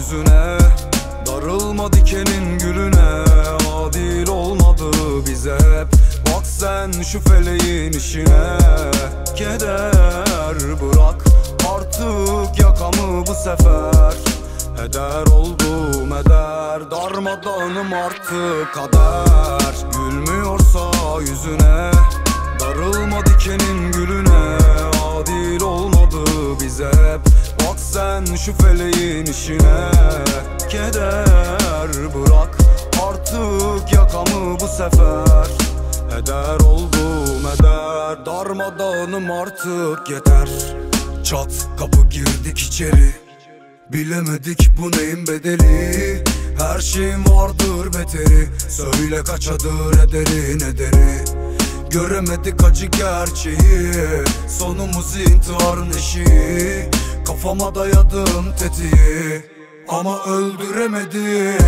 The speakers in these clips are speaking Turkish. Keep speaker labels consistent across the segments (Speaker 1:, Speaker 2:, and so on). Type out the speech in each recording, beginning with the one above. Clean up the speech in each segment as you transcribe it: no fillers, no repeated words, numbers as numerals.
Speaker 1: yüzüne, darılma dikenin gülüne. Adil olmadı bize hep, bak sen şu feleğin işine. Keder bırak artık yakamı bu sefer, heder oldum eder, darmadağınım artık kader. Gülmüyorsa yüzüne, darılma dikenin gülüne. Adil olmadı bize hep, bak sen şu feleğin işine. Keder bırak artık yakamı bu sefer, heder oldum eder, darmadağınım artık yeter. Çat kapı girdik içeri, bilemedik bu neyin bedeli. Her şeyin vardır beteri, söyle kaçadır ederi. Göremedik acı gerçeği, sonumuz intiharın eşiği. Kafama dayadım tetiği ama öldüremedim.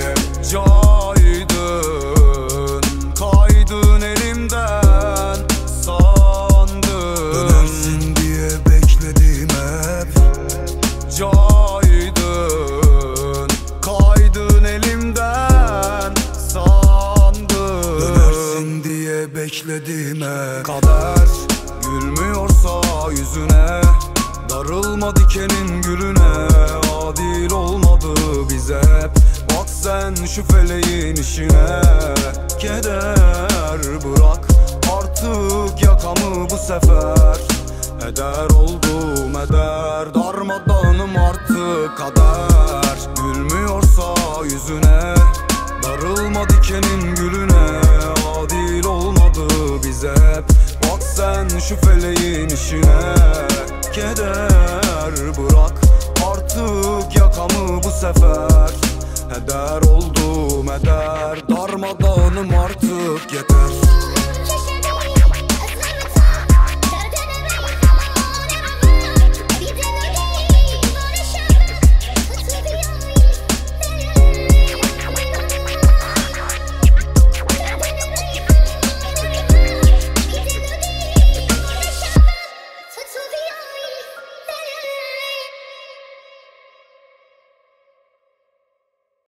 Speaker 1: Caydın, kaydın elimden sandım, dönersin diye bekledim hep. Caydın, kaydın elimden sandım, dönersin diye bekledim hep. Kader gülmüyorsa yüzüne, darılma dikenin gülüne. Adil olmadı bize hep, bak sen şu feleğin işine. Keder bırak artık yakamı bu sefer, heder oldum eder, darmadağınım artık kader. Gülmüyorsa yüzüne, darılma dikenin gülüne. Adil olmadı bize hep, bak sen şu feleğin işine. Keder bırak artık yakamı bu sefer, heder oldum eder, darmadağınım artık yeter.